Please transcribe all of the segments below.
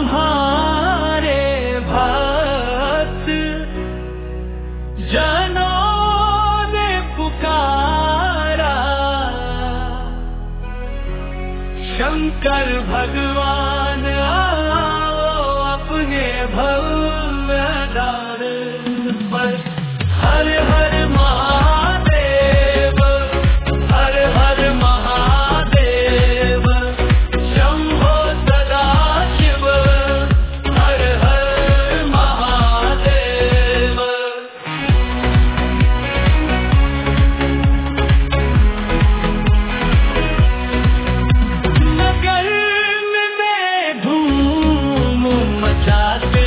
तुम्हारे भक्त जनों ने पुकारा, शंकर भगवान आओ अपने भव्य दार पर। हर हर महादेव, हर हर महादेव, शंभो सदा शिव, हर हर महादेव। नगर में धूम मचाते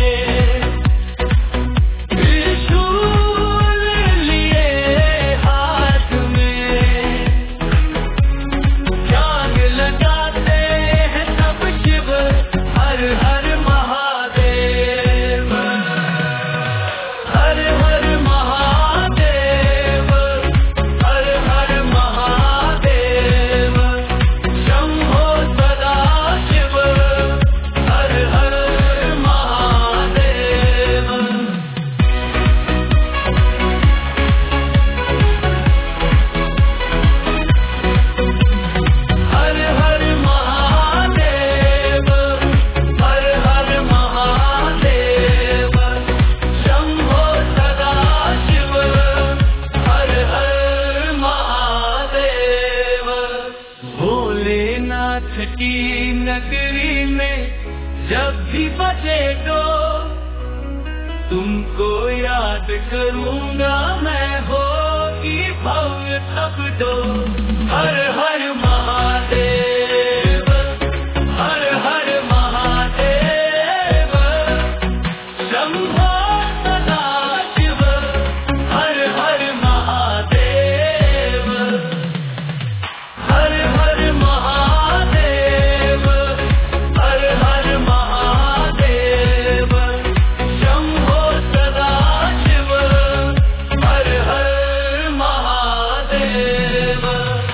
की नगरी में जब भी बजे तो तुमको याद करूंगा मैं, होगी भव्य तब तो। हर हर महादेव, हर हर महादेव, शंभो सदा शिव, हर हर महादेव, हर हर महादेव, हर हर महादेव, शंभो सदा शिव, हर हर महादेव।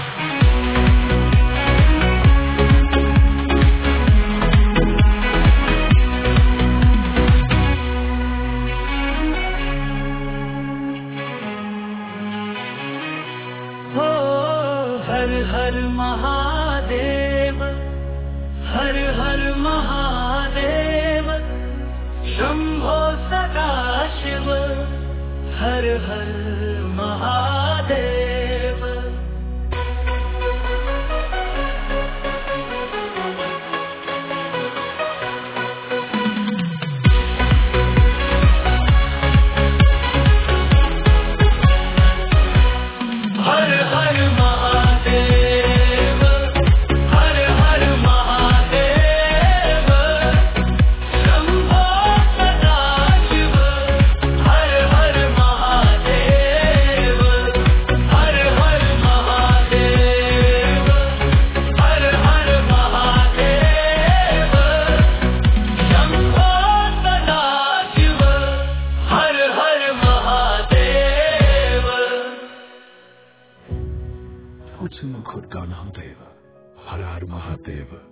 हो हर हर महादेव, हर हर महादेव, शंभो सदा शिव, हर हर महादेव। हर हर महादेव, हर हर महादेव, शंभो सदा शिव, हर हर महादेव, हर हर महादेव, हर हर महादेव, शंभो सदा शिव, हर हर महादेव। खुद का नाम देव, हर हर महादेव।